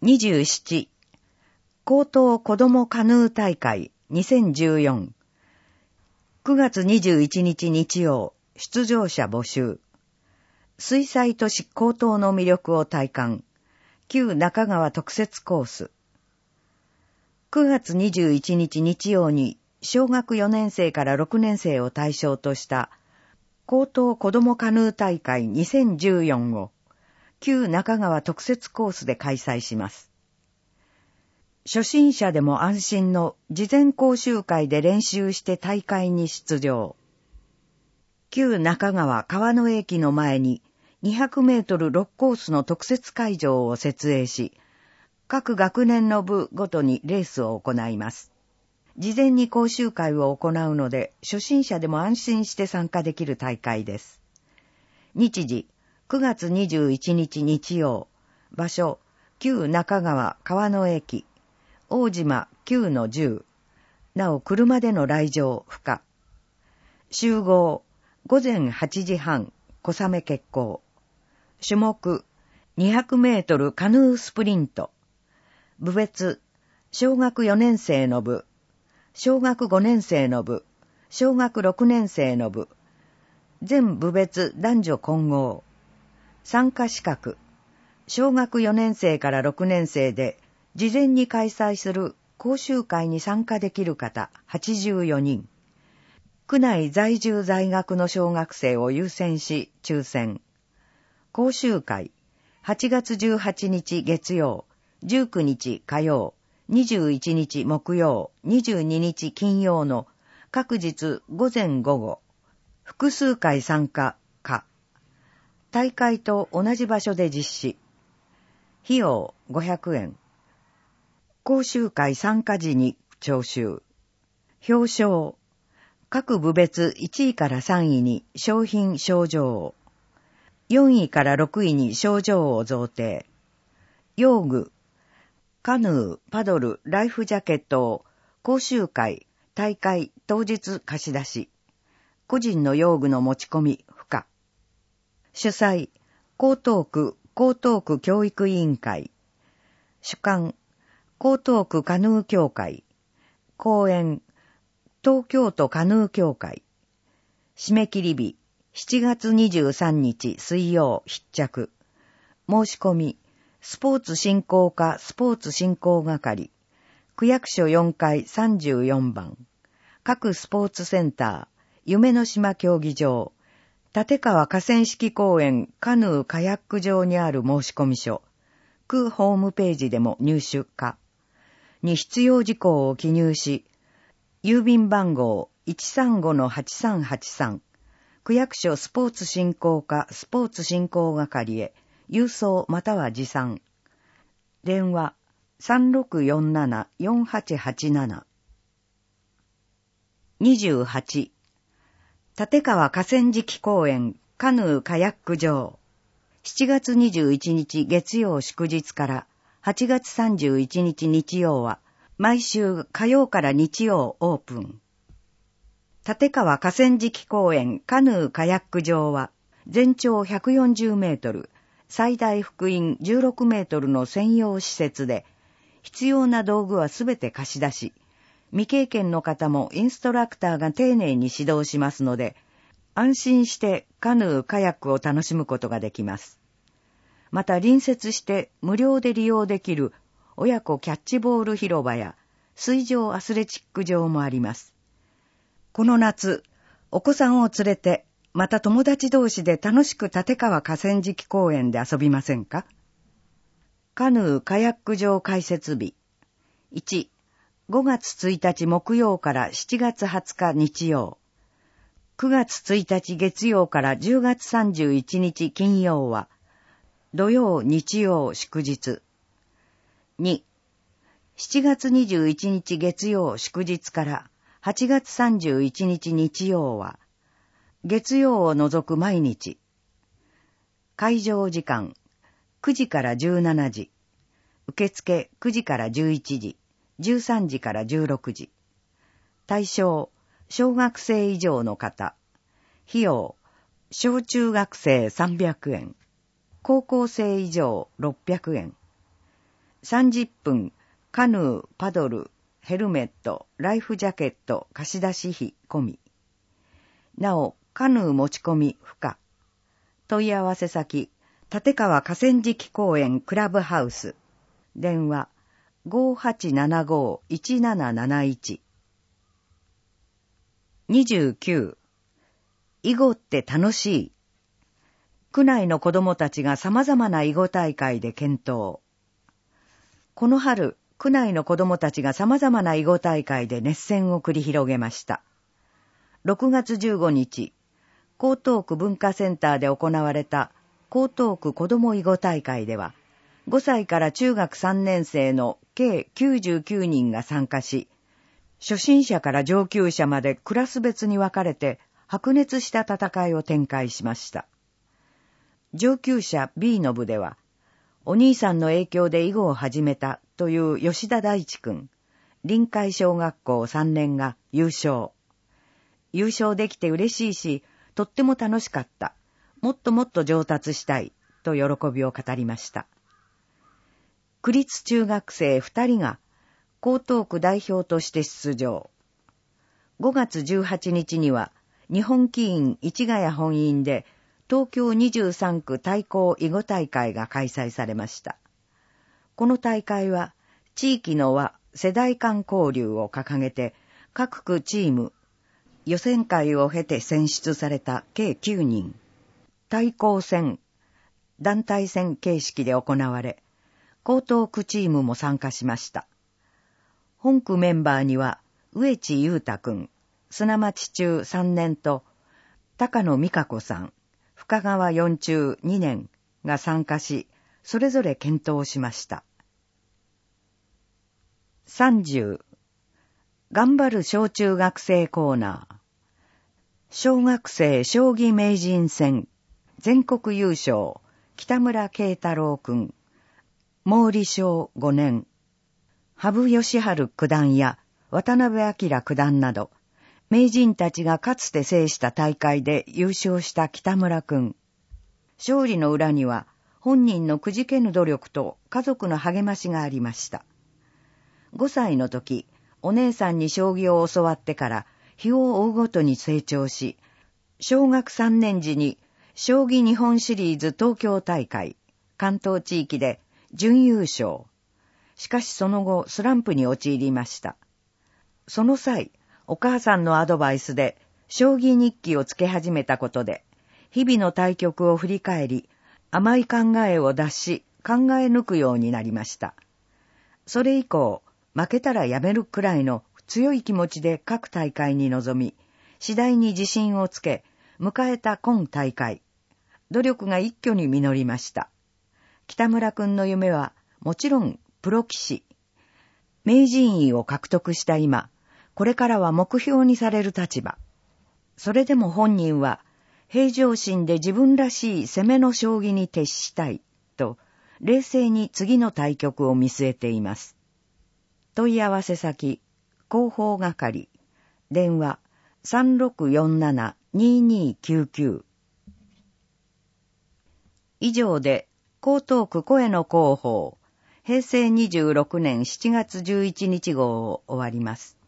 27高等子どもカヌー大会2014 9月21日日曜出場者募集水災都市高等の魅力を体感旧中川特設コース9月21日日曜に小学4年生から6年生を対象とした高等子どもカヌー大会2014を旧中川特設コースで開催します。初心者でも安心の事前講習会で練習して大会に出場。旧中川川野駅の前に200メートル6コースの特設会場を設営し、各学年の部ごとにレースを行います。事前に講習会を行うので、初心者でも安心して参加できる大会です。日時、9月21日日曜。場所、旧中川川野駅。大島 9-10。なお、車での来場不可。集合、午前8時半、小雨決行。種目、200メートルカヌースプリント。部別、小学4年生の部、小学5年生の部、小学6年生の部、全部別男女混合。参加資格、小学4年生から6年生で、事前に開催する講習会に参加できる方84人。区内在住在学の小学生を優先し抽選。講習会、8月18日月曜、19日火曜、21日木曜、22日金曜の各日午前午後。複数回参加可。大会と同じ場所で実施。費用500円。講習会参加時に徴収。表彰。各部別1位から3位に賞品賞状を。4位から6位に賞状を贈呈。用具。カヌー、パドル、ライフジャケットを講習会、大会当日貸し出し。個人の用具の持ち込み不可。主催、江東区教育委員会。主管、江東区カヌー協会。講演、東京都カヌー協会。締め切り日、7月23日水曜必着。申し込み、スポーツ振興課スポーツ振興係。区役所4階34番。各スポーツセンター、夢の島競技場。立川河川敷公園カヌーカヤック場にある申込書。区ホームページでも入手可。に必要事項を記入し、郵便番号 135-8383。区役所スポーツ振興課スポーツ振興係へ、郵送または持参。電話 3647-4887。28立川河川敷公園カヌーカヤック場。7月21日月曜祝日から8月31日日曜は毎週火曜から日曜オープン。立川河川敷公園カヌーカヤック場は全長140メートル、最大幅員16メートルの専用施設で、必要な道具はすべて貸し出し、未経験の方もインストラクターが丁寧に指導しますので、安心してカヌーカヤックを楽しむことができます。また隣接して無料で利用できる親子キャッチボール広場や水上アスレチック場もあります。この夏、お子さんを連れて、また友達同士で楽しく立川河川敷公園で遊びませんか？カヌーカヤック場開設日。1、5月1日木曜から7月20日日曜。9月1日月曜から10月31日金曜は、土曜日曜祝日。2、7月21日月曜祝日から8月31日日曜は、月曜を除く毎日。会場時間、9時から17時。受付9時から11時。13時から16時。対象、小学生以上の方。費用、小中学生300円。高校生以上600円。 30分、カヌー、パドル、ヘルメット、ライフジャケット、貸し出し費込み。なお、カヌー持ち込み不可。問い合わせ先、立川河川敷公園クラブハウス。電話、5875-1771。29. 囲碁って楽しい。区内の子どもたちが様々な囲碁大会で健闘。この春、区内の子どもたちが様々な囲碁大会で熱戦を繰り広げました。6月15日、江東区文化センターで行われた江東区子ども囲碁大会では、5歳から中学3年生の計99人が参加し、初心者から上級者までクラス別に分かれて白熱した戦いを展開しました。上級者 B の部では、お兄さんの影響で囲碁を始めたという吉田大地君、臨海小学校3年が優勝。優勝できて嬉しいし、とっても楽しかった。もっともっと上達したいと喜びを語りました。区立中学生2人が江東区代表として出場。5月18日には日本棋院市ヶ谷本院で東京23区対抗囲碁大会が開催されました。この大会は地域の輪、世代間交流を掲げて各区チーム、予選会を経て選出された計9人、対抗戦、団体戦形式で行われ、江東区チームも参加しました。本区メンバーには、植地裕太くん、砂町中3年と、高野美香子さん、深川4中2年が参加し、それぞれ検討しました。30. 頑張る小中学生コーナー。小学生将棋名人戦、全国優勝、北村慶太郎くん、毛利小5年、羽生善治九段や渡辺明九段など、名人たちがかつて制した大会で優勝した北村くん。勝利の裏には、本人のくじけぬ努力と家族の励ましがありました。5歳の時、お姉さんに将棋を教わってから、日を追うごとに成長し、小学3年時に、将棋日本シリーズ東京大会、関東地域で準優勝。しかしその後、スランプに陥りました。その際、お母さんのアドバイスで、将棋日記をつけ始めたことで、日々の対局を振り返り、甘い考えを脱し、考え抜くようになりました。それ以降、負けたらやめるくらいの強い気持ちで各大会に臨み、次第に自信をつけ、迎えた今大会。努力が一挙に実りました。北村くんの夢は、もちろんプロ棋士。名人位を獲得した今、これからは目標にされる立場。それでも本人は、平常心で自分らしい攻めの将棋に徹したい、と、冷静に次の対局を見据えています。問い合わせ先、広報係、電話、3647-2299。以上で、江東区声の広報、平成26年7月11日号を終わります。